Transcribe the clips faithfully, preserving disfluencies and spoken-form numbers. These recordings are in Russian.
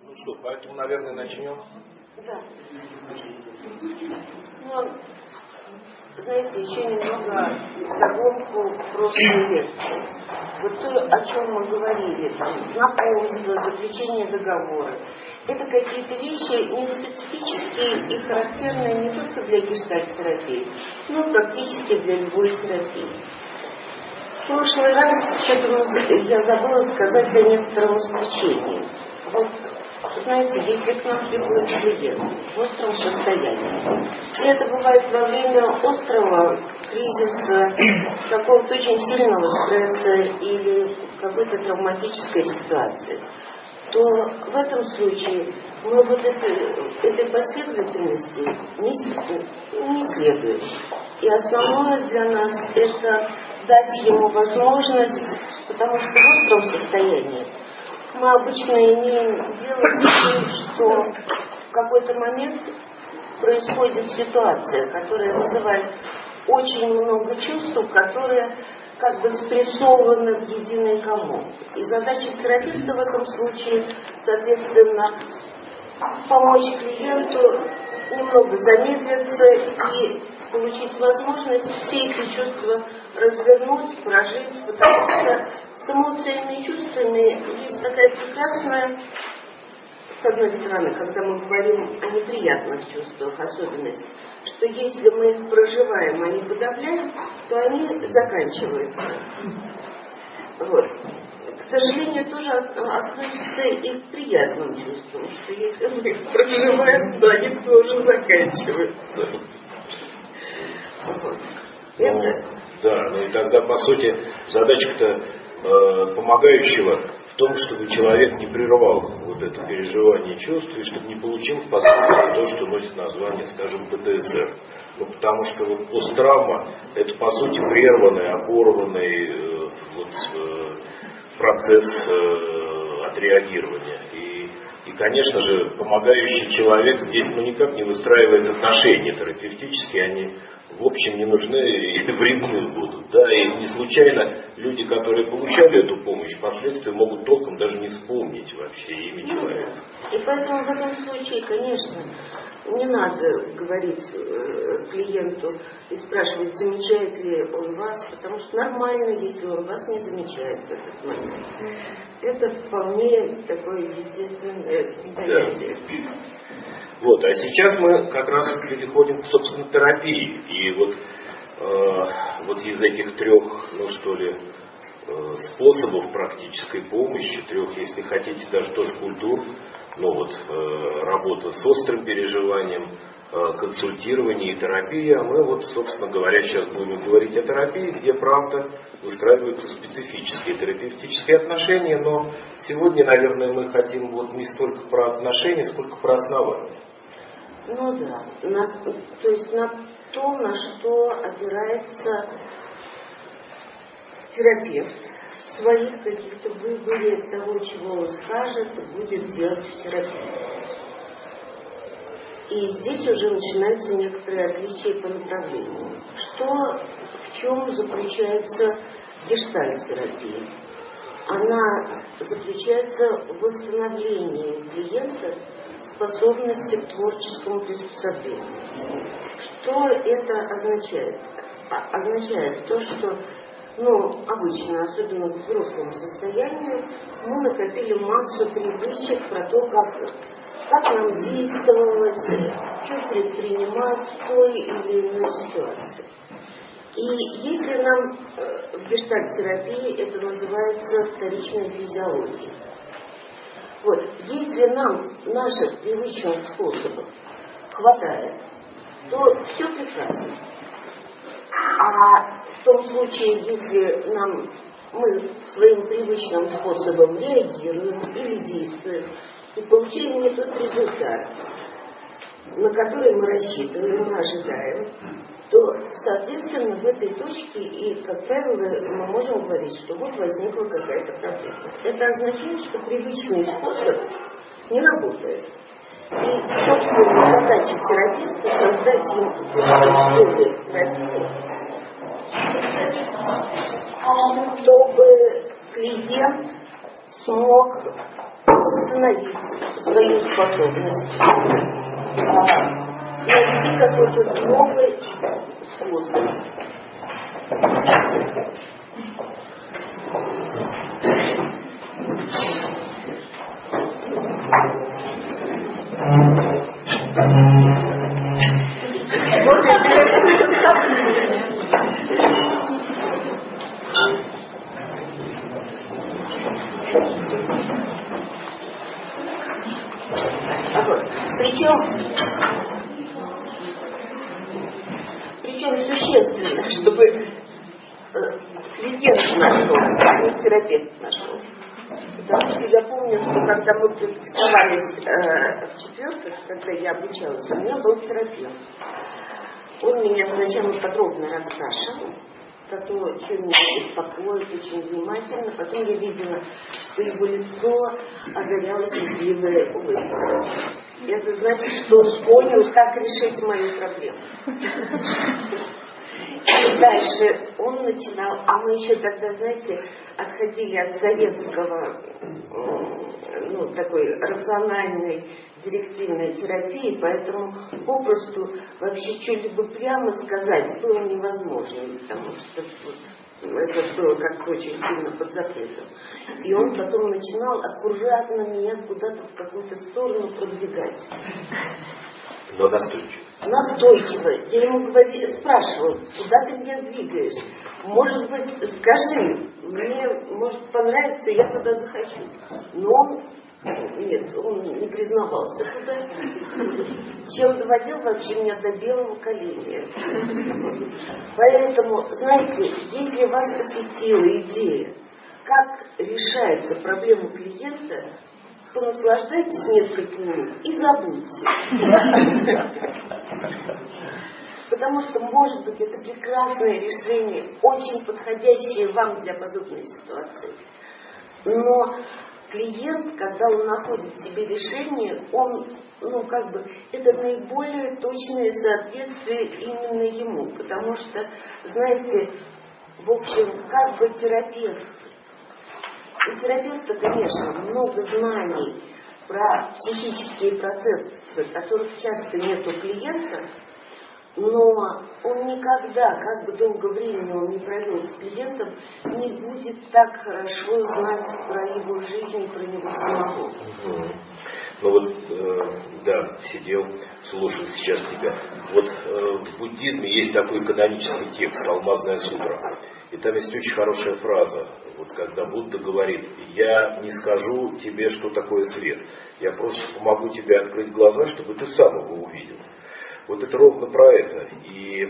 Ну что, поэтому, наверное, начнем. Да. Ну, знаете, еще немного догонку прошлой лекции. Вот то, о чем мы говорили, там, знакомство, заключение договора, это какие-то вещи не специфические и характерные не только для гештальт-терапии, но практически для любой терапии. В прошлый раз что-то я забыла сказать о некотором исключении. Вот, знаете, если к нам приходит клиент в остром состоянии, и это бывает во время острого кризиса, какого-то очень сильного стресса или какой-то травматической ситуации, то в этом случае мы вот этой, этой последовательности не, не следуем. И основное для нас это дать ему возможность, потому что в остром состоянии мы обычно имеем дело с тем, что в какой-то момент происходит ситуация, которая вызывает очень много чувств, которые как бы спрессованы в единый комок. И задача терапевта в этом случае, соответственно, помочь клиенту немного замедлиться и получить возможность все эти чувства развернуть, прожить, потому что с эмоциями и чувствами есть такая прекрасная, с одной стороны, когда мы говорим о неприятных чувствах, особенность, что если мы их проживаем, а не подавляем, то они заканчиваются. Вот. К сожалению, тоже относится и к приятным чувствам, что если мы их проживаем, то они тоже заканчиваются. Вот. Ну, Это... Да, ну и тогда, по сути, задачка-то э, помогающего в том, чтобы человек не прервал вот это переживание чувств и чтобы не получил впоследствии то, что носит название, скажем, пэ тэ эс эр. Ну, потому что вот посттравма – это, по сути, прерванный, оборванный э, вот, э, процесс э, отреагирования. И, и, конечно же, помогающий человек здесь ну, никак не выстраивает отношения терапевтические, они в общем не нужны и вредны будут. Да? И не случайно люди, которые получали эту помощь, впоследствии могут толком даже не вспомнить вообще имя человека. И поэтому в этом случае, конечно, не надо говорить э, клиенту и спрашивать, замечает ли он вас, потому что нормально, если он вас не замечает в этот момент. Это вполне такое естественное состояние. Да. Вот, а сейчас мы как раз переходим к, собственно, терапии. И вот, э, вот из этих трех, ну что ли, э, способов практической помощи, трех, если хотите, даже тоже культур, ну вот, э, работа с острым переживанием, э, консультирование и терапия, мы вот, собственно говоря, сейчас будем говорить о терапии, где, правда, выстраиваются специфические терапевтические отношения, но сегодня, наверное, мы хотим вот не столько про отношения, сколько про основания. Ну да, на, то есть на то, на что опирается терапевт в своих каких-то выборе того, чего он скажет, будет делать в терапии. И здесь уже начинаются некоторые отличия по направлению. Что, в чем заключается гештальт-терапия? Она заключается в восстановлении клиента способности к творческому приспособлению. Что это означает? А, означает то, что ну, обычно, особенно в взрослом состоянии, мы накопили массу привычек про то, как, как нам действовать, что предпринимать в той или иной ситуации. И если нам э, в гештальт-терапии это называется вторичной физиологией. Вот, если нам наших привычных способов хватает, то все прекрасно. А в том случае, если нам, мы своим привычным способом реагируем или действуем и получаем не тот результат, на который мы рассчитываем, мы ожидаем, то, соответственно, в этой точке и, как правило, мы можем говорить, что вот возникла какая-то проблема. Это означает, что привычный способ не работает. И, собственно, задача терапевта создать им условия в терапии, чтобы клиент смог восстановить свою способность, найти какой-то новый способ. Причем, причем существенно, чтобы клиент нашел, а не терапевт нашел. Потому что я помню, что когда мы практиковались э, в четвертых, когда я обучалась, у меня был терапевт. Он меня сначала подробно расспрашивал про то, что меня беспокоит, очень внимательно. Потом я видела, что его лицо озаряло счастливая улыбка. И это значит, что он понял, как решить мою проблему. И дальше он начинал, а мы еще тогда, знаете, отходили от советского, ну, такой рациональной директивной терапии, поэтому попросту вообще что-либо прямо сказать было невозможно, потому что вот, это было как-то очень сильно под запретом. И он потом начинал аккуратно меня куда-то в какую-то сторону продвигать. Но настойчиво. Настойчиво. Я ему говорю, спрашивала, куда ты меня двигаешь? Может быть, скажи, мне может понравится, я туда захочу. Но он, нет, он не признавался туда. Чем доводил вообще меня до белого коленя. Поэтому, знаете, если вас посетила идея, как решается проблема клиента, понаслаждайтесь несколько минут и забудьте. Потому что, может быть, это прекрасное решение, очень подходящее вам для подобной ситуации. Но клиент, когда он находит себе решение, он, ну, как бы, это наиболее точное соответствие именно ему. Потому что, знаете, в общем, как бы терапевт, у терапевта, конечно, много знаний про психические процессы, которых часто нет у клиента, но он никогда, как бы долго времени он не провел с клиентом, не будет так хорошо знать про его жизнь, про него самого. Угу. Ну вот, э, да, сидел, слушал сейчас тебя. Вот э, в буддизме есть такой канонический текст «Алмазная сутра». И там есть очень хорошая фраза, вот когда Будда говорит: я не скажу тебе, что такое свет, я просто помогу тебе открыть глаза, чтобы ты сам его увидел. Вот это ровно про это. И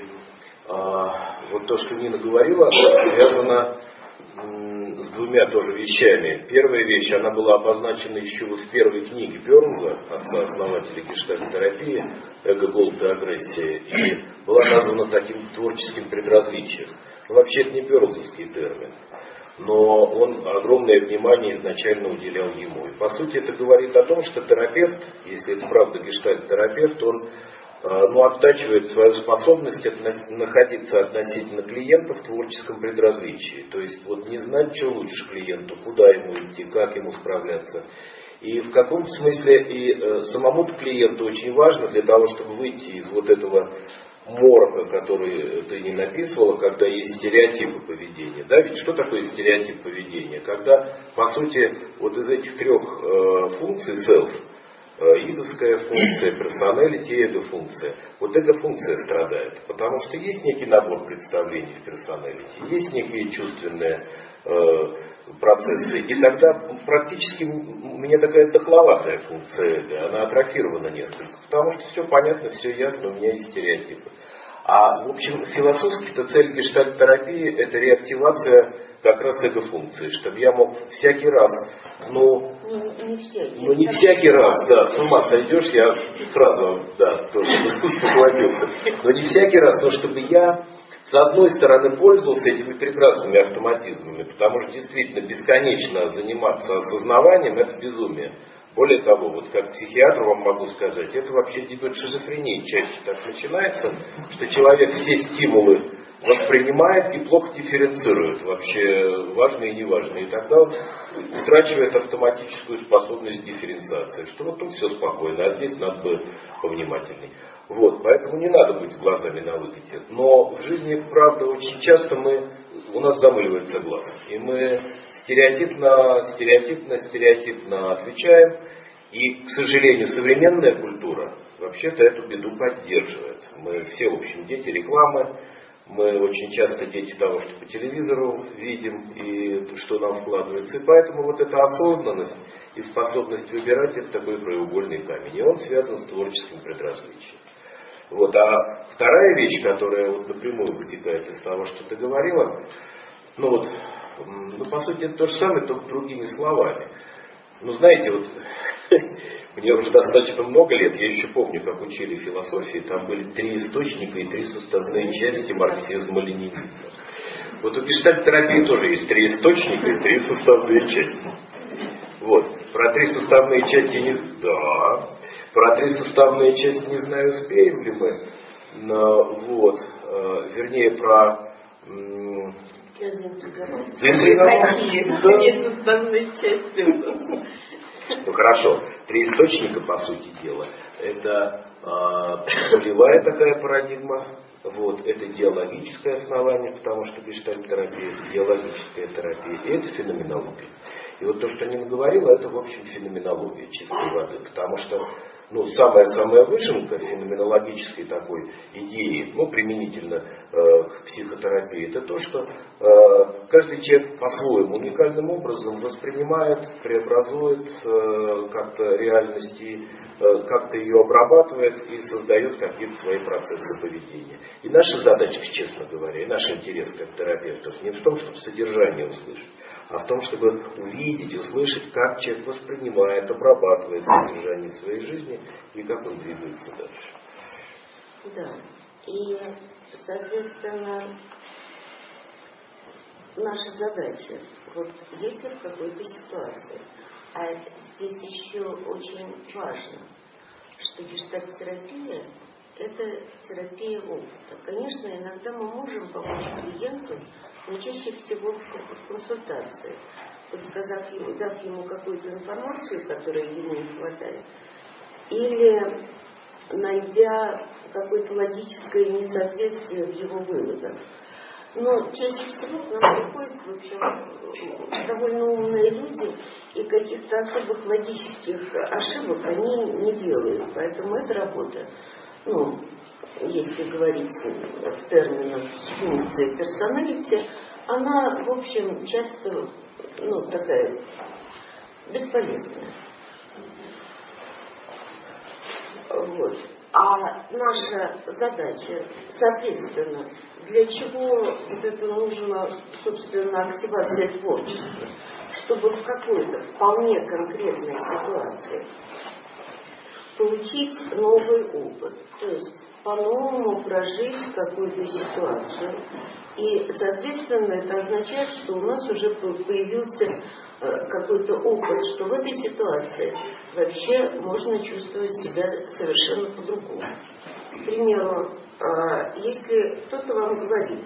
а, вот то, что Нина говорила, связано м, с двумя тоже вещами. Первая вещь, она была обозначена еще вот в первой книге Бернза, отца-основателя гештальт-терапии, «Эго, голод и агрессия», и была названа таким творческим предразличием. Ну, вообще это не бернзовский термин, но он огромное внимание изначально уделял ему. И по сути это говорит о том, что терапевт, если это правда гештальт-терапевт, он ну, оттачивает свою способность относ- находиться относительно клиента в творческом предразличии. То есть вот не знать, что лучше клиенту, куда ему идти, как ему справляться. И в каком смысле и э, самому клиенту очень важно для того, чтобы выйти из вот этого морока, который ты не написывала, когда есть стереотипы поведения. Да? Ведь что такое стереотип поведения? Когда, по сути, вот из этих трех э, функций self, идовская функция, персоналити и эго-функция. Вот эго-функция страдает, потому что есть некий набор представлений в персоналити, есть некие чувственные э, процессы, и тогда практически у меня такая дохловатая функция эго, она атрофирована несколько, потому что все понятно, все ясно, у меня есть стереотипы. А, в общем, философски-то цель гештальт-терапии – это реактивация как раз эго-функции, чтобы я мог всякий раз, ну, не, не всякий, ну не всякий раз, да, с ума сойдешь, я сразу, да, тоже спохватился, но не всякий раз, но чтобы я, с одной стороны, пользовался этими прекрасными автоматизмами, потому что действительно бесконечно заниматься осознаванием – это безумие. Более того, вот как психиатр вам могу сказать, это вообще дебют шизофрении чаще так начинается, что человек все стимулы воспринимает и плохо дифференцирует вообще важное и неважное. И тогда он утрачивает автоматическую способность дифференциации, что вот тут все спокойно, а здесь надо бы повнимательней. Вот, поэтому не надо быть с глазами на выкате. Но в жизни, правда, очень часто мы, у нас замыливается глаз. И мы стереотипно, стереотипно, стереотипно отвечаем. И, к сожалению, современная культура вообще-то эту беду поддерживает. Мы все, в общем, дети рекламы. Мы очень часто дети того, что по телевизору видим и что нам вкладывается. И поэтому вот эта осознанность и способность выбирать — это такой краеугольный камень. И он связан с творческим предразличием. Вот. А вторая вещь, которая вот напрямую вытекает из того, что ты говорила, ну вот, ну по сути это то же самое, только другими словами. Ну знаете, вот мне уже достаточно много лет, я еще помню, как учили философии, там были три источника и три составные части марксизма-ленинизма. Вот у гештальт-терапии тоже есть три источника и три составные части. Вот. Про три составные части не... Да. Про три составные части не знаю, успеем ли мы. Но, вот. Э, вернее, про... М- Заинтриговать. Две составные части. Ну хорошо, три источника, по сути дела, это э, нулевая такая парадигма, вот, это диалогическое основание, потому что гештальт-терапия — это диалогическая терапия, и это феноменология. И вот то, что Нина говорила, это, в общем, феноменология чистой воды, потому что, ну, самая-самая выжимка феноменологической такой идеи, ну, применительно э, к психотерапии, это то, что э, каждый человек по-своему уникальным образом воспринимает, преобразует э, как-то реальность и э, как-то ее обрабатывает и создает какие-то свои процессы поведения. И наша задача, честно говоря, и наш интерес как терапевтов не в том, чтобы содержание услышать, а в том, чтобы увидеть, услышать, как человек воспринимает, обрабатывает содержание своей жизни и как он двигается дальше. Да. И, соответственно, наша задача, вот если в какой-то ситуации, а здесь еще очень важно, что гештальт-терапия — это терапия опыта. Конечно, иногда мы можем помочь клиенту, но чаще всего в консультации, подсказав ему, дав ему какую-то информацию, которой ему не хватает, или найдя какое-то логическое несоответствие в его выводах. Но чаще всего к нам приходят, в общем, довольно умные люди, и каких-то особых логических ошибок они не делают. Поэтому эта работа, ну, если говорить в терминах функции персоналити, она, в общем, часто, ну, такая бесполезная. Вот. А наша задача, соответственно, для чего вот это нужно, собственно, активация творчества? Чтобы в какой-то вполне конкретной ситуации получить новый опыт, то есть по-новому прожить какую-то ситуацию. И, соответственно, это означает, что у нас уже появился какой-то опыт, что в этой ситуации вообще можно чувствовать себя совершенно по-другому. К примеру, если кто-то вам говорит,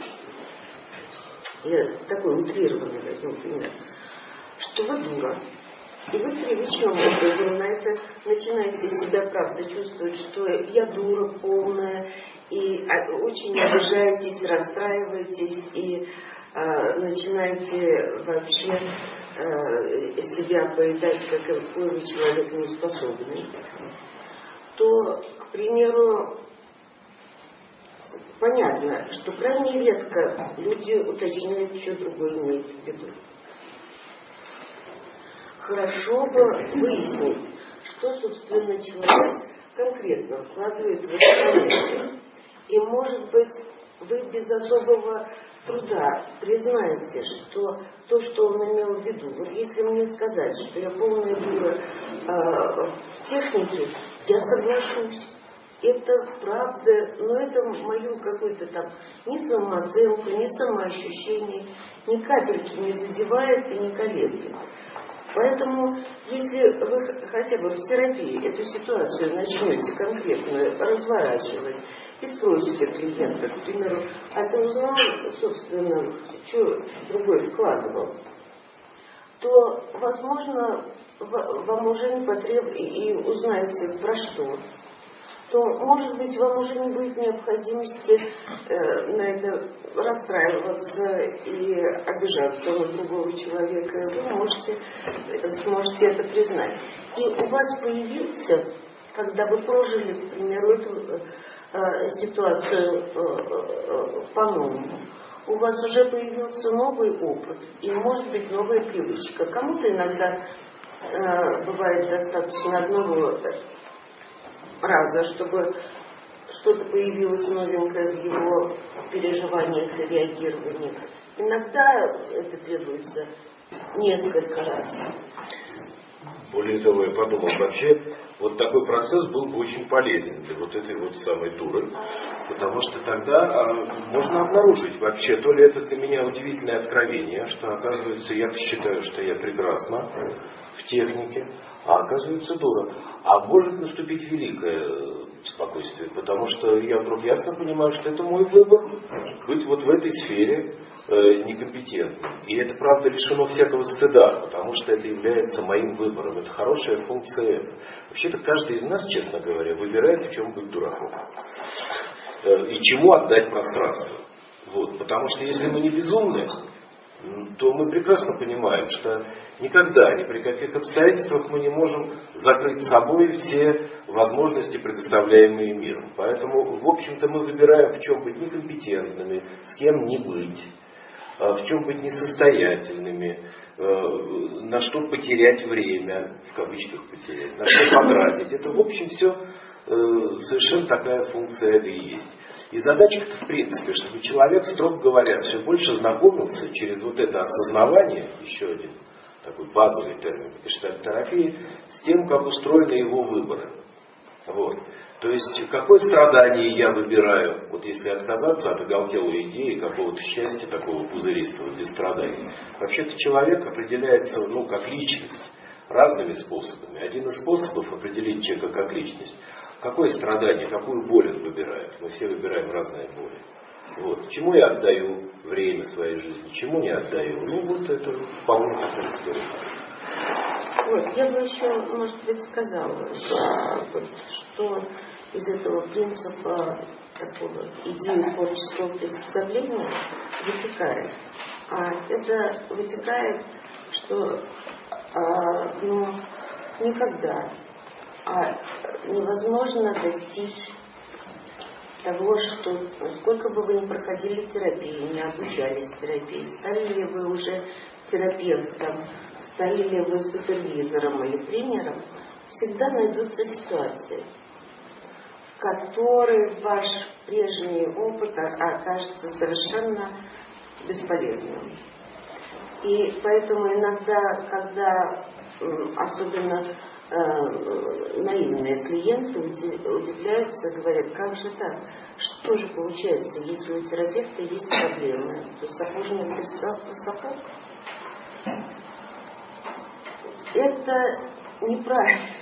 я такой утрированный возьму пример, что вы дура, и вы привычным образом на это начинаете себя, правда, чувствовать, что я дура полная, и очень обижаетесь, расстраиваетесь, и э, начинаете вообще э, себя поедать, как какой вы человек неспособный, то, к примеру, понятно, что крайне редко люди уточняют, что другой имеет в виду. Хорошо бы выяснить, что, собственно, человек конкретно вкладывает в это понятие. И, может быть, вы без особого труда признаете, что то, что он имел в виду, вот если мне сказать, что я полная дура э, в технике, я соглашусь. Это правда, но это мою какую-то там ни самооценку, ни самоощущение, ни капельки не задевает и не колеблет. Поэтому, если вы хотя бы в терапии эту ситуацию начнете конкретно разворачивать и спросите клиента, к примеру, а ты узнал, собственно, что другой вкладывал, то, возможно, вам уже не потребуется, и узнаете про что, то, может быть, вам уже не будет необходимости э, на это расстраиваться и обижаться на другого человека. Вы можете, сможете это признать. И у вас появился, когда вы прожили, к примеру, эту э, ситуацию э, э, по-новому, у вас уже появился новый опыт и, может быть, новая привычка. Кому-то иногда э, бывает достаточно одного раза, чтобы что-то появилось новенькое в его переживаниях и реагировании. Иногда это требуется несколько раз. Более того, я подумал, вообще вот такой процесс был бы очень полезен для вот этой вот самой дуры, потому что тогда а, можно обнаружить вообще, то ли это для меня удивительное откровение, что оказывается я считаю, что я прекрасна в технике, а оказывается дура. А может наступить великое спокойствие, потому что я вдруг ясно понимаю, что это мой выбор быть вот в этой сфере э, некомпетентным. И это, правда, лишено всякого стыда, потому что это является моим выбором. Это хорошая функция. Вообще-то каждый из нас, честно говоря, выбирает, в чем быть дураком. Э, и чему отдать пространство. Вот. Потому что если мы не безумны, то мы прекрасно понимаем, что никогда, ни при каких обстоятельствах мы не можем закрыть собой все возможности, предоставляемые миром. Поэтому, в общем-то, мы выбираем, в чем быть некомпетентными, с кем не быть, в чем быть несостоятельными, на что потерять время, в кавычках потерять, на что потратить. Это, в общем, все совершенно такая функция эго и есть. И задача-то, в принципе, чтобы человек, строго говоря, все больше знакомился через вот это осознавание, еще один такой базовый термин гештальт-терапии, с тем, как устроены его выборы. Вот. То есть, какое страдание я выбираю, вот если отказаться от оголтелой идеи какого-то счастья, такого пузыристого, без страданий. Вообще-то человек определяется, ну, как личность, разными способами. Один из способов определить человека как личность. Какое страдание, какую боль он выбирает? Мы все выбираем разные боли. Вот. Чему я отдаю время своей жизни, чему не отдаю? Ну, вот это вполне такая история. Вот, я бы еще, может быть, сказала, что из этого принципа такого идеи творческого приспособления вытекает. А это вытекает, что а, ну, никогда а невозможно достичь того, что сколько бы вы ни проходили терапию, не обучались терапии, стали ли вы уже терапевтом, стали ли вы супервизором или тренером, всегда найдутся ситуации, в которых ваш прежний опыт окажется совершенно бесполезным. И поэтому иногда, когда особенно э, наивные клиенты удивляются, говорят, как же так, что же получается, если у терапевта есть проблемы, то сапожник без сапог? Это неправильно.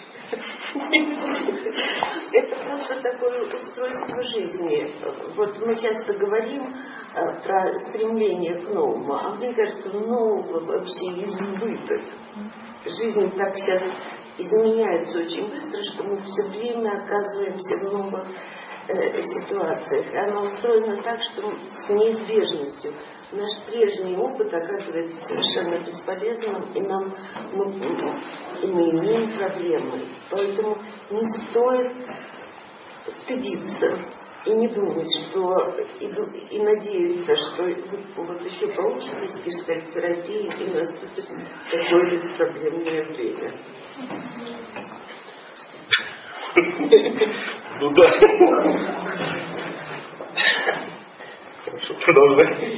Это просто такое устройство жизни. Вот мы часто говорим про стремление к новому, а мне кажется, нового вообще избыток. Жизнь так сейчас изменяется очень быстро, что мы все время оказываемся в новых э, ситуациях. И она устроена так, что с неизбежностью наш прежний опыт оказывается совершенно бесполезным, и нам мы, и мы имеем проблемы. Поэтому не стоит стыдиться и не думать, что и, и надеяться, что вы вот еще поучитесь гештальт-терапии и наступит такое беспроблемное время. Ну да. Хорошо, продолжай.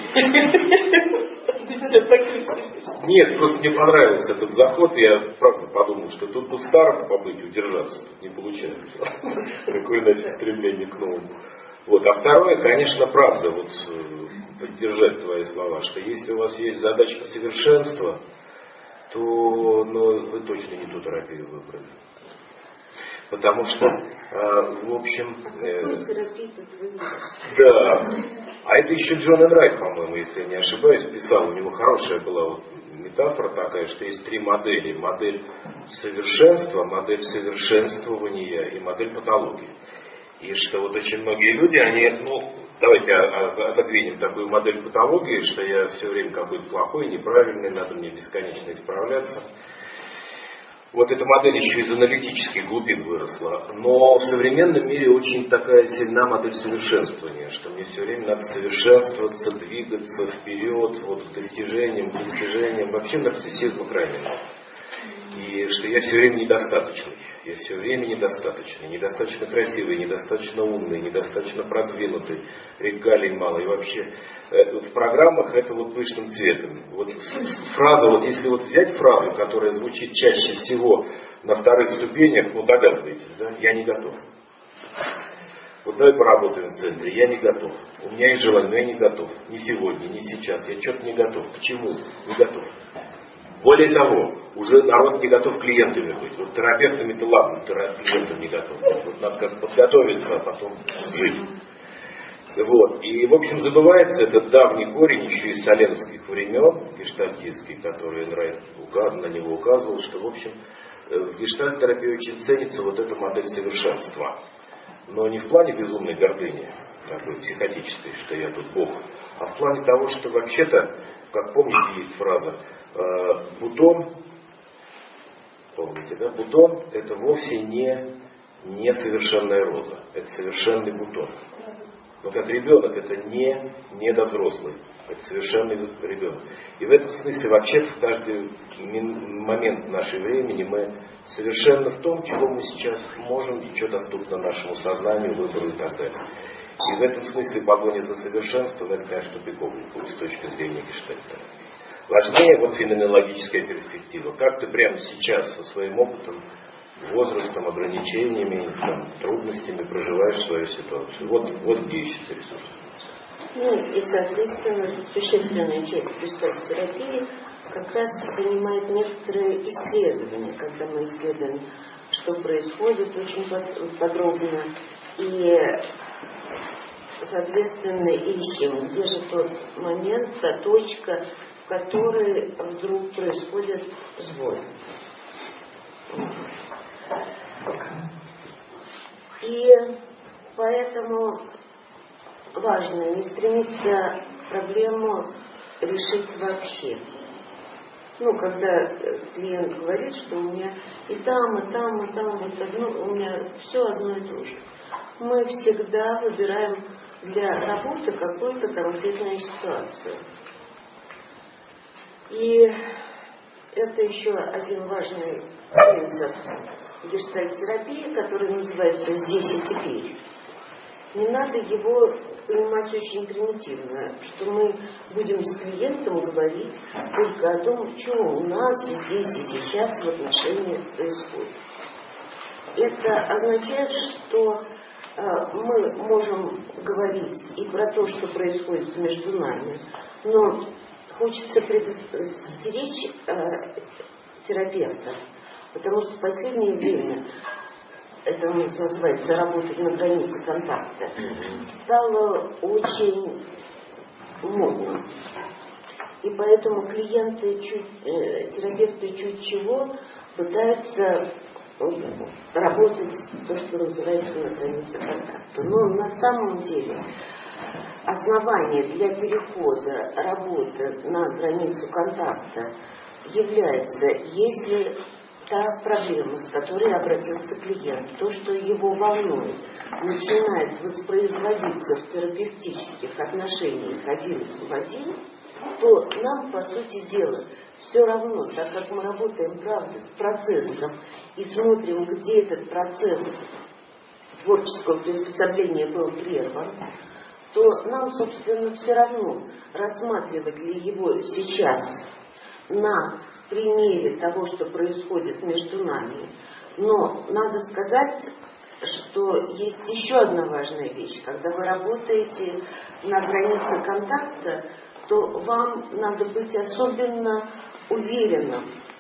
Нет, просто мне понравился этот заход, я правда подумал, что тут бы старым побыть, удержаться, тут не получается. Какое, значит, стремление к новому. Вот. А второе, конечно, правда, вот поддержать твои слова, что если у вас есть задачка совершенства, то ну, вы точно не ту терапию выбрали. Потому что, э, в общем... Э, да. А это еще Джон Энрайт, по-моему, если я не ошибаюсь, писал. У него хорошая была вот метафора такая, что есть три модели. Модель совершенства, модель совершенствования и модель патологии. И что вот очень многие люди, они, ну, давайте отодвинем такую модель патологии, что я все время какой-то плохой, неправильный, надо мне бесконечно исправляться. Вот эта модель еще из аналитических глубин выросла. Но в современном мире очень такая сильна модель совершенствования, что мне все время надо совершенствоваться, двигаться вперед, вот к достижениям, к достижениям. Вообще нарциссизма крайне много. И что я все время недостаточный. Я все время недостаточный. Недостаточно красивый, недостаточно умный, недостаточно продвинутый. Регалий мало. И вообще в программах это вот пышным цветом. Вот фраза, вот если вот взять фразу, которая звучит чаще всего на вторых ступенях, ну догадываетесь, да? Я не готов. Вот давай поработаем в центре. Я не готов. У меня есть желание, но я не готов. Не сегодня, не сейчас. Я что-то не готов. Почему? Не готов. Более того, уже народ не готов клиентами быть. Вот терапевтами-то ладно, клиентам не готов. Вот надо как подготовиться, а потом жить. Вот. И, в общем, забывается этот давний корень еще из соленовских времен, гештальтистский, который Энрайт на него указывал, что, в общем, в гештальт-терапии очень ценится вот эта модель совершенства. Но не в плане безумной гордыни, такой психотической, что я тут Бог, а в плане того, что вообще-то, как помните, есть фраза, э, бутон, помните, да, бутон это вовсе не несовершенная роза, это совершенный бутон. Но как ребенок это не недовзрослый, это совершенный ребенок. И в этом смысле вообще в каждый момент нашего времени мы совершенно в том, чего мы сейчас можем и что доступно нашему сознанию, выбору и так далее. И в этом смысле погоня за совершенством это, конечно, тупиковый путь с точки зрения гештальта. Важнее вот феноменологическая перспектива. Как ты прямо сейчас со своим опытом, возрастом, ограничениями, там, трудностями проживаешь свою ситуацию. Вот, вот где ищется ресурс. Ну и, соответственно, существенную часть гештальт-терапии как раз занимает некоторые исследования, когда мы исследуем, что происходит очень подробно, и, соответственно, ищем, где же тот момент, та точка, в которой вдруг происходит сбой. И поэтому важно не стремиться проблему решить вообще. Ну, когда клиент говорит, что у меня и там, и там, и там, вот одно, у меня все одно и то же. Мы всегда выбираем для работы какую-то конкретную ситуацию. И это еще один важный принцип гештальт-терапии, который называется «здесь и теперь». Не надо его понимать очень примитивно, что мы будем с клиентом говорить только о том, что у нас здесь и сейчас в отношениях происходит. Это означает, что э, мы можем говорить и про то, что происходит между нами, но хочется предостеречь э, терапевтов, потому что в последнее время, это у нас называется работать на границе контакта, стало очень модно. И поэтому клиенты, чуть, э, терапевты чуть чего пытаются работать то, что называется на границе контакта. Но на самом деле основание для перехода работы на границу контакта является, если та проблема, с которой обратился клиент, то, что его волнует, начинает воспроизводиться в терапевтических отношениях один в один, то нам, по сути дела, все равно, так как мы работаем, правда, с процессом и смотрим, где этот процесс творческого приспособления был прерван, то нам, собственно, все равно, рассматривать ли его сейчас на примере того, что происходит между нами. Но надо сказать, что есть еще одна важная вещь. Когда вы работаете на границе контакта, то вам надо быть особенно уверенным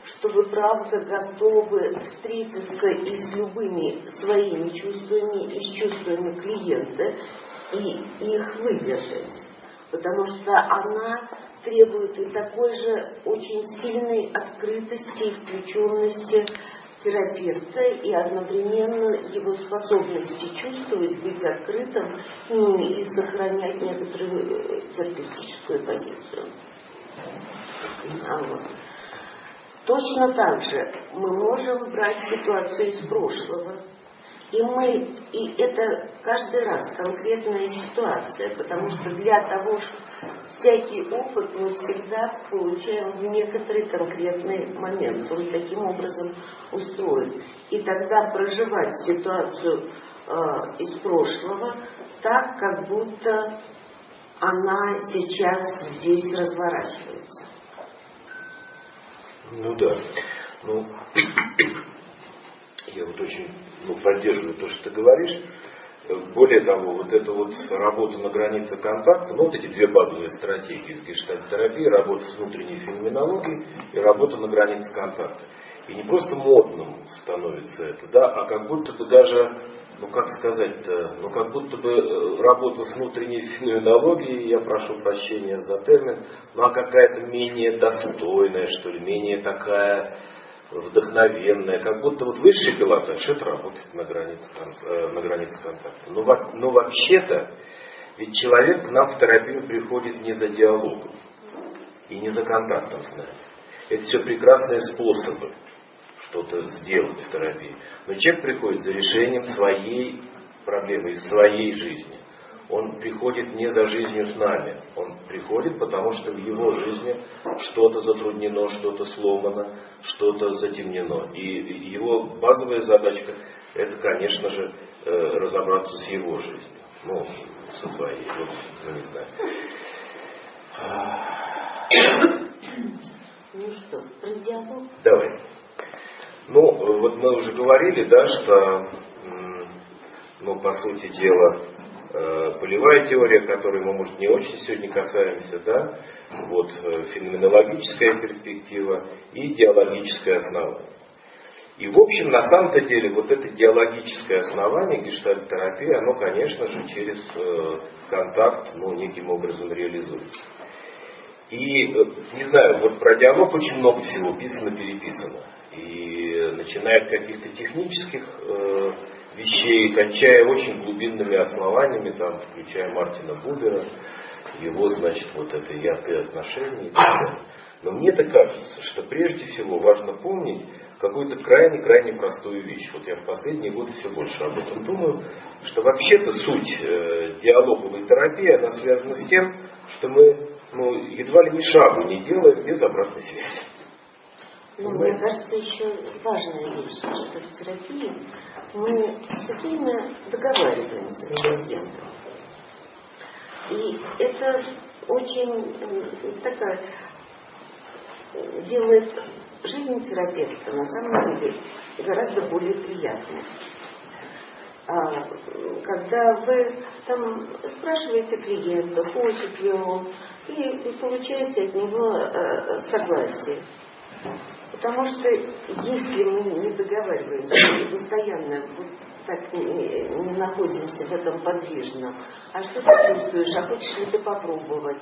что вы правда готовы встретиться и с любыми своими чувствами, и с чувствами клиента, и их выдержать. Потому что она требует и такой же очень сильной открытости и включенности терапевта, и одновременно его способности чувствовать, быть открытым, ну и сохранять некоторую терапевтическую позицию. А вот. Точно так же мы можем брать ситуацию из прошлого. И мы, и это каждый раз конкретная ситуация, потому что для того, чтобы всякий опыт мы всегда получаем в некоторый конкретный момент. Он таким образом устроен. И тогда проживать ситуацию э, из прошлого так, как будто она сейчас здесь разворачивается. Ну да. Ну, я вот очень ну, поддерживаю то, что ты говоришь. Более того, вот эта вот работа на границе контакта, ну вот эти две базовые стратегии гештальт-терапии, работа с внутренней феноменологией и работа на границе контакта. И не просто модным становится это, да, а как будто бы даже, ну как сказать-то, ну как будто бы работа с внутренней феноменологией, я прошу прощения за термин, ну а какая-то менее достойная, что ли, менее такая вдохновенная, как будто вот высший пилотаж, это работает на границе, на границе контакта. Но, но вообще-то, ведь человек к нам в терапию приходит не за диалогом и не за контактом с нами. Это все прекрасные способы что-то сделать в терапии. Но человек приходит за решением своей проблемы, из своей жизни. Он приходит не за жизнью с нами. Он приходит, потому что в его жизни что-то затруднено, что-то сломано, что-то затемнено. И его базовая задачка – это, конечно же, разобраться с его жизнью. Ну, со своей. Вот, ну, не знаю. Ну что, про диалог? Давай. Ну, вот мы уже говорили, да, что, ну, по сути дела, полевая теория, которой мы, может, не очень сегодня касаемся, да, вот, феноменологическая перспектива и диалогическое основание. И, в общем, на самом-то деле, вот это диалогическое основание гештальт-терапии, оно, конечно же, через э, контакт, ну, неким образом реализуется. И, не знаю, вот про диалог очень много всего писано-переписано. И начиная от каких-то технических э, вещей, кончая очень глубинными основаниями, там, включая Мартина Бубера, его, значит, вот это «я-ты» отношения и так далее. Но мне-то кажется, что прежде всего важно помнить какую-то крайне-крайне простую вещь. Вот я в последние годы все больше об этом думаю, что вообще-то суть э, диалоговой терапии, она связана с тем, что мы ну, едва ли ни шагу не делаем без обратной связи. Ну, мне кажется, еще важная вещь, что в терапии мы все время договариваемся с клиентом. И это очень такая делает жизнь терапевта на самом деле гораздо более приятной. А, когда вы там спрашиваете клиента, хочет ли он, и получаете от него э, согласие. Потому что если мы не договариваемся и постоянно вот так не, не находимся в этом подвижном, а что ты чувствуешь, а хочешь ли ты попробовать,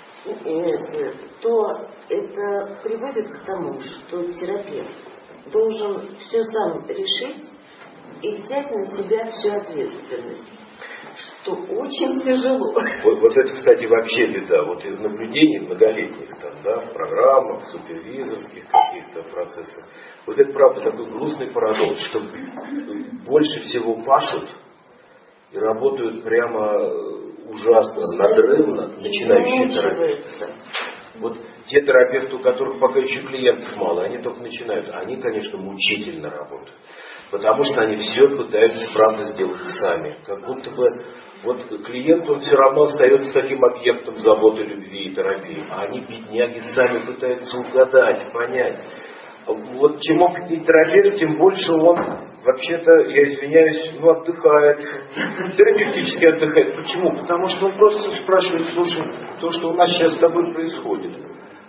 то это приводит к тому, что терапевт должен все сам решить и взять на себя всю ответственность, что очень тяжело. Вот, вот это, кстати, вообще беда. Вот из наблюдений многолетних, там, да, в программах, супервизорских каких-то процессах, вот это, правда, такой грустный парадокс, что больше всего пашут и работают прямо ужасно, надрывно, начинающие терапевты. Вот те терапевты, у которых пока еще клиентов мало, они только начинают, они, конечно, мучительно работают. Потому что они все пытаются, правда, сделать сами. Как будто бы вот клиент, он все равно остается таким объектом заботы, любви и терапии. А они, бедняги, сами пытаются угадать, понять. Вот чем опытнее терапевт, тем больше он, вообще-то, я извиняюсь, ну, отдыхает, терапевтически отдыхает. Почему? Потому что он просто спрашивает, слушай, то, что у нас сейчас с тобой происходит,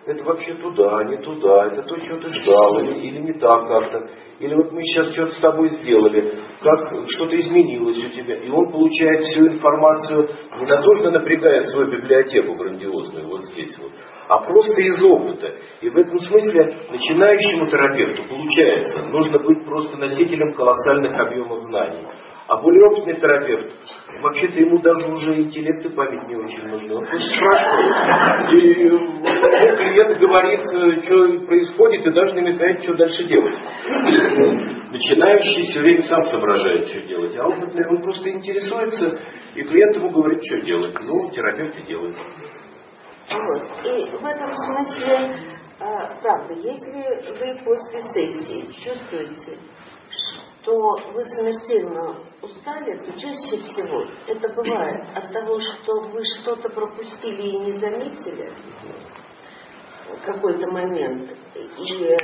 это вообще туда, не туда, это то, чего ты ждал, или, или не так как-то. Или вот мы сейчас что-то с тобой сделали, как что-то изменилось у тебя. И он получает всю информацию, не надолго напрягая свою библиотеку грандиозную, вот здесь вот, а просто из опыта. И в этом смысле начинающему терапевту, получается, нужно быть просто носителем колоссальных объемов знаний. А более опытный терапевт, вообще-то ему даже уже интеллект и память не очень нужны. Он просто спрашивает. И ну, клиент говорит, что происходит, и даже намекает, что дальше делать. Начинающий все время сам соображает, что делать. А опытный, он просто интересуется, и клиент ему говорит, что делать. Ну, терапевт и делает. Вот. И в этом смысле, правда, если вы после сессии чувствуете, что вы смертельно устали, то чаще всего это бывает от того, что вы что-то пропустили и не заметили в какой-то момент, и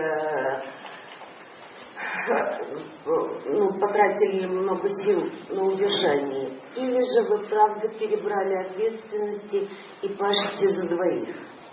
ну, потратили много сил на удержание, или же вы правда перебрали ответственности и пашете за двоих.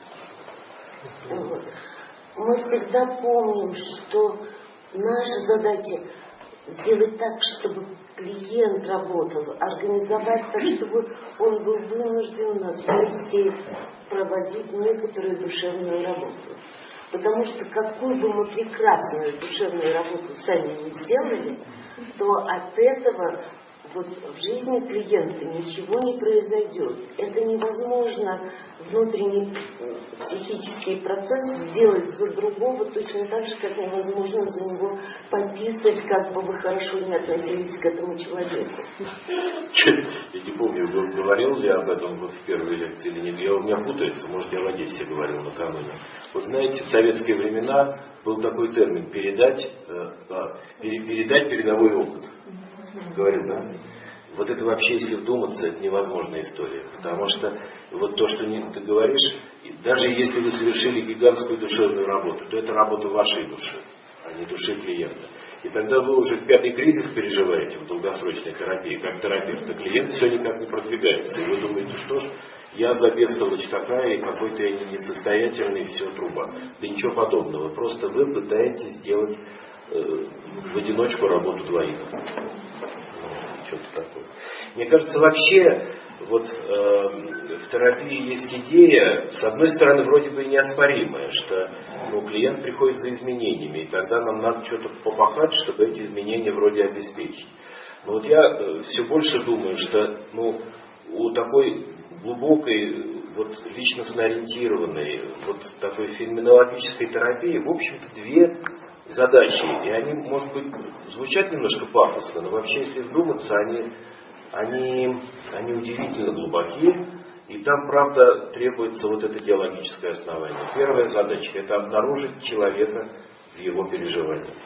Вот. Мы всегда помним, что наша задача сделать так, чтобы клиент работал, организовать так, чтобы он был вынужден на сессии проводить некоторую душевную работу. Потому что какую бы мы прекрасную душевную работу сами не сделали, то от этого вот в жизни клиента ничего не произойдет. Это невозможно внутренний психический процесс сделать за другого точно так же, как невозможно за него подписывать, как бы вы хорошо не относились к этому человеку. Я не помню, говорил ли я об этом вот в первой лекции или нет. Я, у меня путается, может, я в Одессе говорил накануне. Вот знаете, в советские времена был такой термин передать, э, передать передовой опыт. Говорил, да? Вот это вообще, если вдуматься, это невозможная история. Потому что вот то, что ты говоришь, даже если вы совершили гигантскую душевную работу, то это работа вашей души, а не души клиента. И тогда вы уже пятый кризис переживаете в долгосрочной терапии, как терапевт, а клиент все никак не продвигается. И вы думаете, что ж, я за бестолочь такая, и какой-то я несостоятельный, все, труба. Да ничего подобного. Просто вы пытаетесь сделать э, в одиночку работу двоих. Что-то такое. Мне кажется, вообще вот э, в терапии есть идея, с одной стороны, вроде бы неоспоримая, что ну, клиент приходит за изменениями, и тогда нам надо что-то попахать, чтобы эти изменения вроде обеспечить. Но вот я э, все больше думаю, что ну, у такой глубокой, вот, личностно ориентированной, вот такой феноменологической терапии, в общем-то, две задачи. И они, может быть, звучат немножко пафосно, но вообще, если вдуматься, они, они, они удивительно глубокие. И там, правда, требуется вот это диалогическое основание. Первая задача – это обнаружить человека в его переживаниях.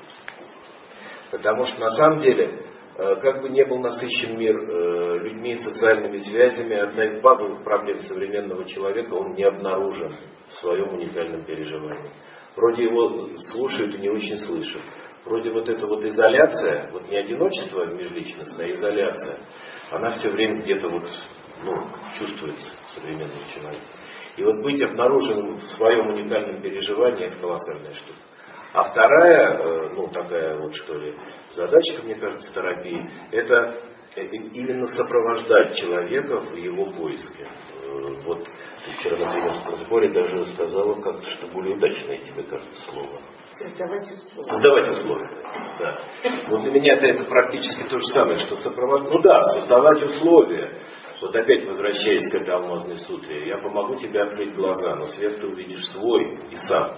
Потому что, на самом деле, как бы ни был насыщен мир людьми и социальными связями, одна из базовых проблем современного человека – он не обнаружен в своем уникальном переживании. Вроде его слушают и не очень слышат. Вроде вот эта вот изоляция, вот не одиночество межличностное, а изоляция, она все время где-то вот, ну, чувствуется современного человека. И вот быть обнаруженным в своем уникальном переживании – это колоссальная штука. А вторая, ну, такая вот, что ли, задача, мне кажется, терапии, это именно сопровождать человека в его поиске. Вот ты вчера на тренерском сборе даже сказала как-то, что более удачное тебе кажется слово. Создавать условия. Создавать условия, да. Вот для меня-то это практически то же самое, что сопровождать. Ну да, создавать условия. Вот опять возвращаясь к этой алмазной сутре, я помогу тебе открыть глаза, но свет ты увидишь свой и сам.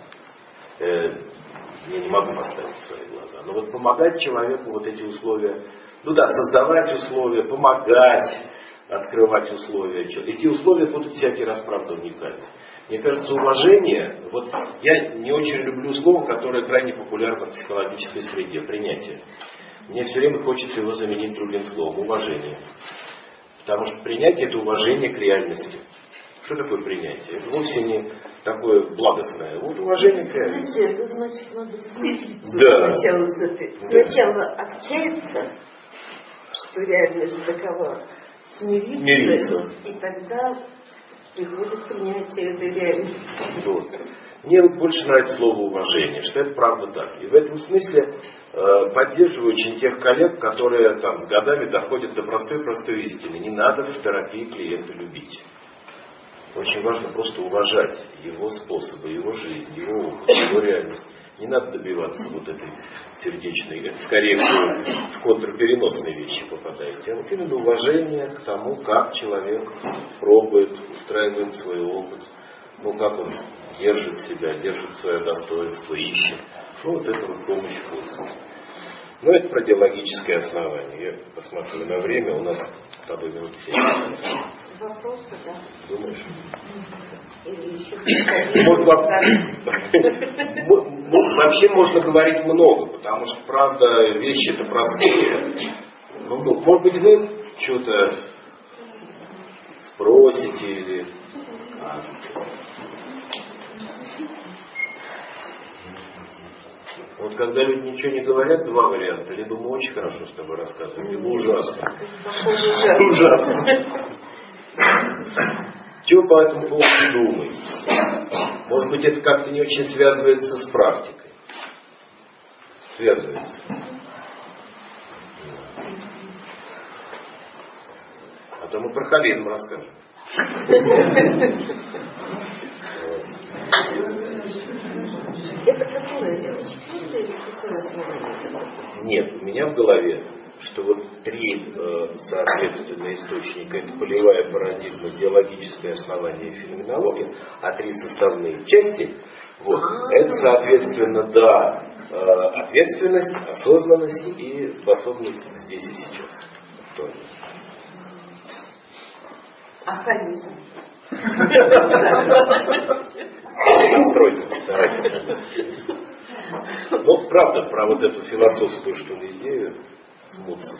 Э, я не могу поставить свои глаза. Но вот помогать человеку вот эти условия, ну да, создавать условия, помогать, открывать условия. Эти условия будут всякий раз, правда, уникальны. Мне кажется, уважение, вот я не очень люблю слово, которое крайне популярно в психологической среде, принятие. Мне все время хочется его заменить другим словом, уважение. Потому что принятие – это уважение к реальности. Что такое принятие? Это вовсе не такое благостное. Вот уважение к реальности. Это значит, надо смириться да. сначала с этой. Сначала отчаяться, что реальность такова, смириться, смириться. И тогда приходит принятие этой реальности. Вот. Мне вот больше нравится слово уважение, что это правда так. И в этом смысле э, поддерживаю очень тех коллег, которые там с годами доходят до простой-простой истины. Не надо в терапии клиента любить. Очень важно просто уважать его способы, его жизнь, его опыт, его реальность. Не надо добиваться вот этой сердечной, это скорее в, в контрпереносные вещи попадаете. А вот именно уважение к тому, как человек пробует, устраивает свой опыт, ну как он держит себя, держит свое достоинство, ищет. Ну вот это вот помощь в пользу. Но это про диалогическое основание. Я посмотрю на время, у нас с тобой минут семь. Вопросы, да? Думаешь? Или еще вообще можно говорить много, потому что, правда, вещи-то простые. Ну, ну, может быть, вы что-то спросите или... Вот когда люди ничего не говорят, два варианта. Либо мы очень хорошо с тобой рассказываем, либо ужасно. Ужасно. Что по этому поводу думаете? Может быть, это как-то не очень связывается с практикой? Связывается. А то мы про холизм расскажем. Это какое? Это четвертое или какое основание? Нет, у меня в голове, что вот три э, соответственно источника, это полевая парадигма, диалогическое основание и феноменология, а три составные части, вот, А-а-а. это соответственно, да, э, ответственность, осознанность и способность здесь и сейчас. Тоже. А холизм? Настройка, давайте. Ну, правда, про вот эту философскую, что ли, идею смутся.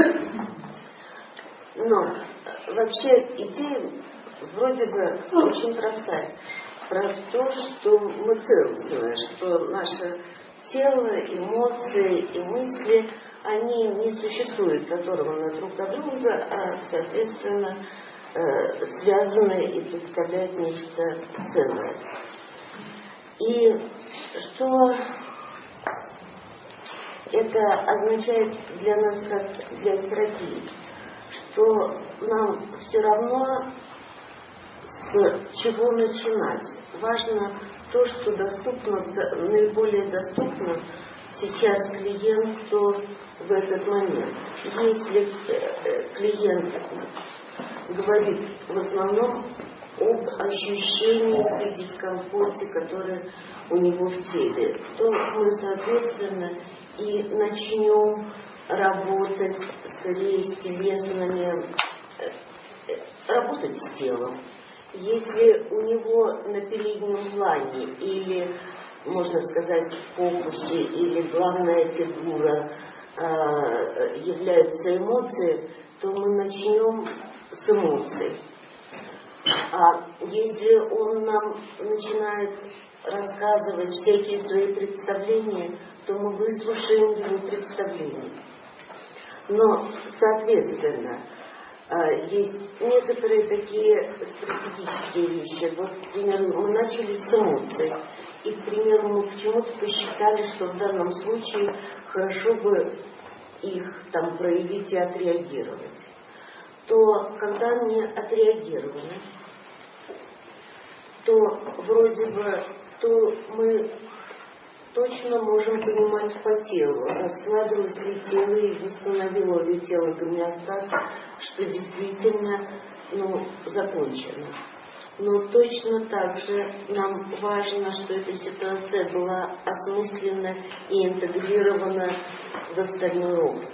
Но вообще идея вроде бы очень простая. Про то, что мы целостные, что наше тело, эмоции и мысли, они не существуют оторваны друг от друга, а, соответственно, связаны и представляют нечто целое. И что это означает для нас, как для терапии, что нам все равно с чего начинать. Важно то, что доступно, наиболее доступно сейчас клиенту в этот момент. Если клиент говорит в основном об ощущениях и дискомфорте, которые у него в теле, то мы, соответственно, и начнем работать скорее с телесными, работать с телом. Если у него на переднем плане или, можно сказать, в фокусе или главная фигура э, являются эмоции, то мы начнем с эмоций. А если он нам начинает рассказывать всякие свои представления, то мы выслушаем его представления. Но, соответственно, есть некоторые такие стратегические вещи. Вот, к примеру, мы начали с эмоций. И, к примеру, мы почему-то посчитали, что в данном случае хорошо бы их там проявить и отреагировать. То когда они отреагированы, то вроде бы то мы точно можем понимать по телу, расслабилось ли тело и восстановило ли тело гомеостаз, что действительно ну, закончено. Но точно так же нам важно, что эта ситуация была осмыслена и интегрирована в остальной опыт.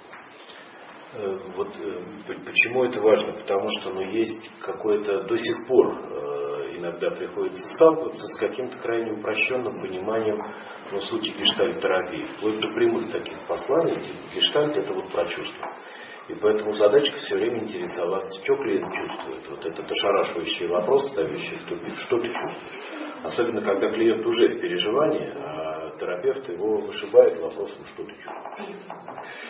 Вот почему это важно? Потому что ну, есть какое-то до сих пор э, иногда приходится сталкиваться с каким-то крайне упрощенным пониманием ну, сути гештальт-терапии. Вплоть до прямых таких посланий, типа гештальт это вот про чувства. И поэтому задачка все время интересоваться, что клиент чувствует. Вот этот ошарашивающий вопрос, ставящий в тупик, что ты чувствуешь. Особенно, когда клиент уже в переживании, а терапевт его вышибает вопросом, что ты чувствуешь.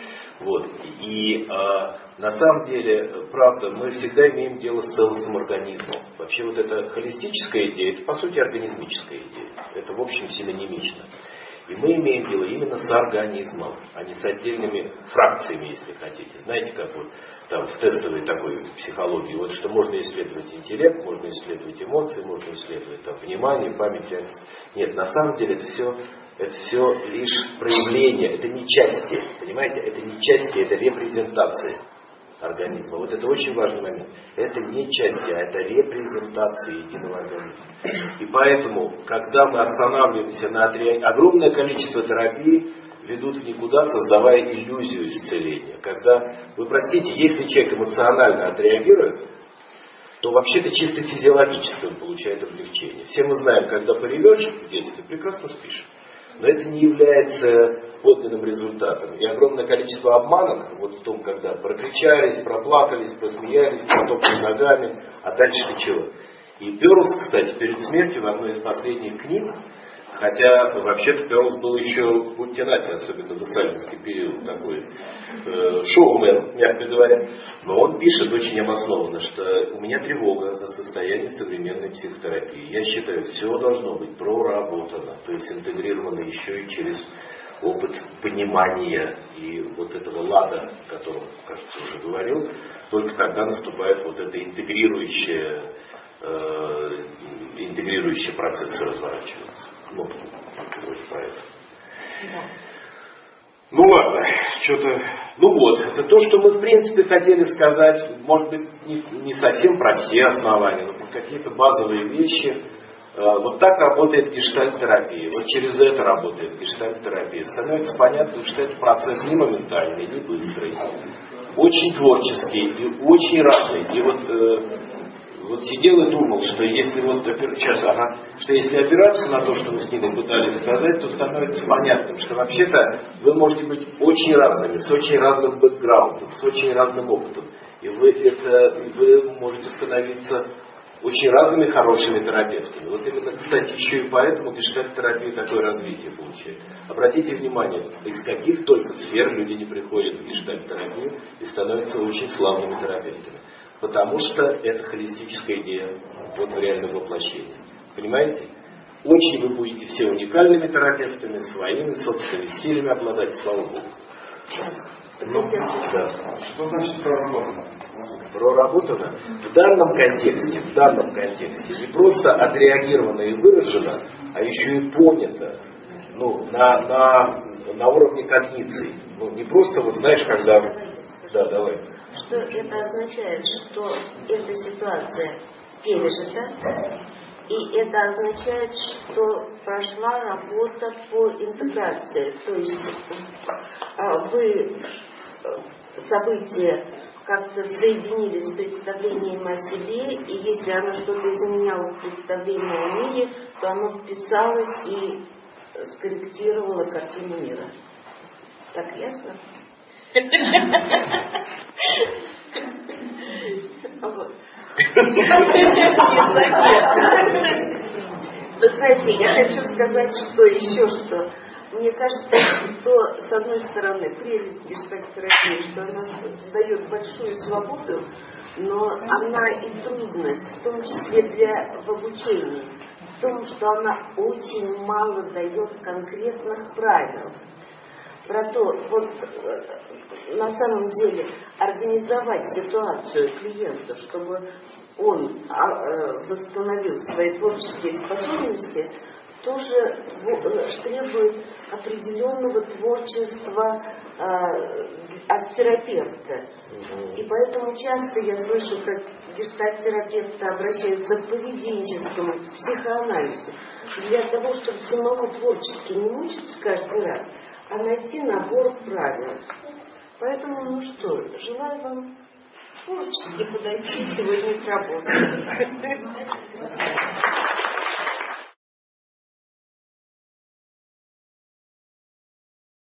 Вот. И э, на самом деле, правда, мы всегда имеем дело с целостным организмом. Вообще вот эта холистическая идея, это по сути организмическая идея. Это в общем синонимично. И мы имеем дело именно с организмом, а не с отдельными фракциями, если хотите. Знаете, как вот там в тестовой такой психологии, вот что можно исследовать интеллект, можно исследовать эмоции, можно исследовать там, внимание, память, реальность. Нет, на самом деле это все, это все лишь проявление, это не части, понимаете, это не части, это репрезентации организма. Вот это очень важный момент. Это не части, а это репрезентации единого организма. И поэтому, когда мы останавливаемся на отреагировании, огромное количество терапий ведут в никуда, создавая иллюзию исцеления. Когда, вы простите, если человек эмоционально отреагирует, то вообще-то чисто физиологически он получает облегчение. Все мы знаем, когда поревешь в детстве, прекрасно спишь. Но это не является подлинным результатом. И огромное количество обманок, вот в том, когда прокричались, проплакались, просмеялись, протопали ногами, а дальше чего? И Перлс, кстати, перед смертью в одной из последних книг, хотя вообще-то Перлс был еще, будьте нате, особенно в сталинский период, такой э, шоумен, мягко говоря, но он пишет очень обоснованно, что у меня тревога за состояние современной психотерапии. Я считаю, все должно быть проработано, то есть интегрировано еще и через опыт понимания и вот этого лада, о котором, кажется, уже говорил, только тогда наступает вот это интегрирующее, э, интегрирующие процессы разворачиваются. Ну, вроде про это. Да. Ну ладно, что-то... Ну вот, это то, что мы в принципе хотели сказать, может быть, не, не совсем про все основания, но про какие-то базовые вещи. Вот так работает гештальт-терапия. Вот через это работает гештальт-терапия. Становится понятно, что это процесс не моментальный, не быстрый, очень творческий и очень разный. И вот, э, вот сидел и думал, что если вот сейчас, ага, что если опираться на то, что мы с Ниной пытались сказать, то становится понятным, что вообще-то вы можете быть очень разными, с очень разным бэкграундом, с очень разным опытом. И вы, это, вы можете становиться очень разными хорошими терапевтами. Вот именно, кстати, еще и поэтому гештальт-терапия такое развитие получает. Обратите внимание, из каких только сфер люди не приходят в гештальт-терапию и становятся очень славными терапевтами. Потому что это холистическая идея вот в реальном воплощении. Понимаете? Очень вы будете все уникальными терапевтами, своими собственными стилями обладать, слава Богу. Ну, да. Что значит проработано? Проработано в данном контексте, в данном контексте не просто отреагировано и выражено, а еще и понято, ну, на, на, на уровне когниции. Ну, не просто, вот знаешь, когда... Да, давай. Что это означает, что эта ситуация пережита, и это означает, что прошла работа по интеграции. То есть вы события как-то соединились с представлением о себе, и если оно что-то изменяло в представлении о мире, то оно вписалось и скорректировало картину мира. Так ясно? Вот. Вы знаете, я хочу сказать, что еще что. Мне кажется, что, с одной стороны, прелесть гештальт-терапии, что она дает большую свободу, но она и трудность, в том числе для в обучении, в том, что она очень мало дает конкретных правил. Про то, вот на самом деле организовать ситуацию клиента, чтобы он восстановил свои творческие способности, тоже требует определенного творчества от терапевта. И поэтому часто я слышу, как гештальт-терапевты обращаются к поведенческому, к психоанализу, для того, чтобы самому творчески не мучиться каждый раз, а найти набор правил. Поэтому, ну что, желаю вам творчески подойти сегодня к работе.